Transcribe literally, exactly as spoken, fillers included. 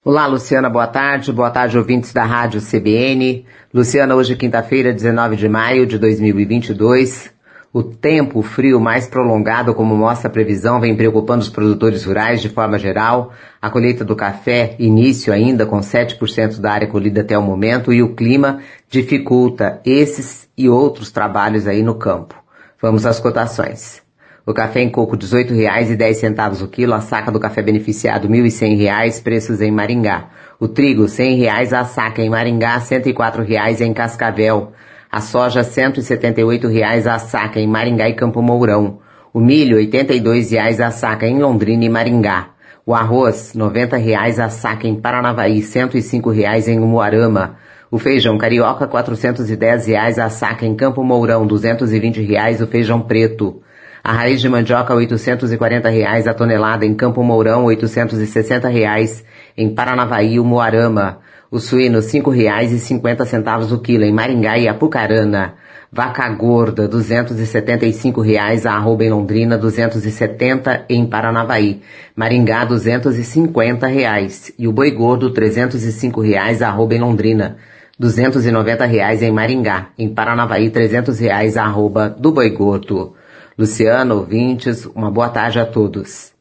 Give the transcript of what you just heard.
Olá, Luciana, boa tarde. Boa tarde, ouvintes da Rádio C B N. Luciana, hoje é quinta-feira, dezenove de maio de dois mil e vinte e dois. O tempo frio mais prolongado, como mostra a previsão, vem preocupando os produtores rurais de forma geral. A colheita do café, início ainda com sete por cento da área colhida até o momento, e o clima dificulta esses e outros trabalhos aí no campo. Vamos às cotações. O café em coco dezoito reais e dez centavos o quilo, a saca do café beneficiado mil e cem reais, preços em Maringá. O trigo cem reais a saca em Maringá, cento e quatro reais em Cascavel. A soja cento e setenta e oito reais a saca em Maringá e Campo Mourão. O milho oitenta e dois reais a saca em Londrina e Maringá. O arroz noventa reais a saca em Paranavaí, cento e cinco reais em Umuarama. O feijão carioca quatrocentos e dez reais a saca em Campo Mourão, duzentos e vinte reais o feijão preto. A raiz de mandioca oitocentos e quarenta reais a tonelada em Campo Mourão, oitocentos e sessenta reais em Paranavaí e Umuarama. O suíno cinco reais e cinquenta centavos o quilo em Maringá e Apucarana. Vaca gorda duzentos e setenta e cinco reais a arroba em Londrina, duzentos e setenta em Paranavaí. Maringá duzentos e cinquenta reais. E o boi gordo trezentos e cinco reais a arroba em Londrina, duzentos e noventa reais em Maringá. Em Paranavaí trezentos reais a arroba do boi gordo. Luciano, ouvintes, uma boa tarde a todos.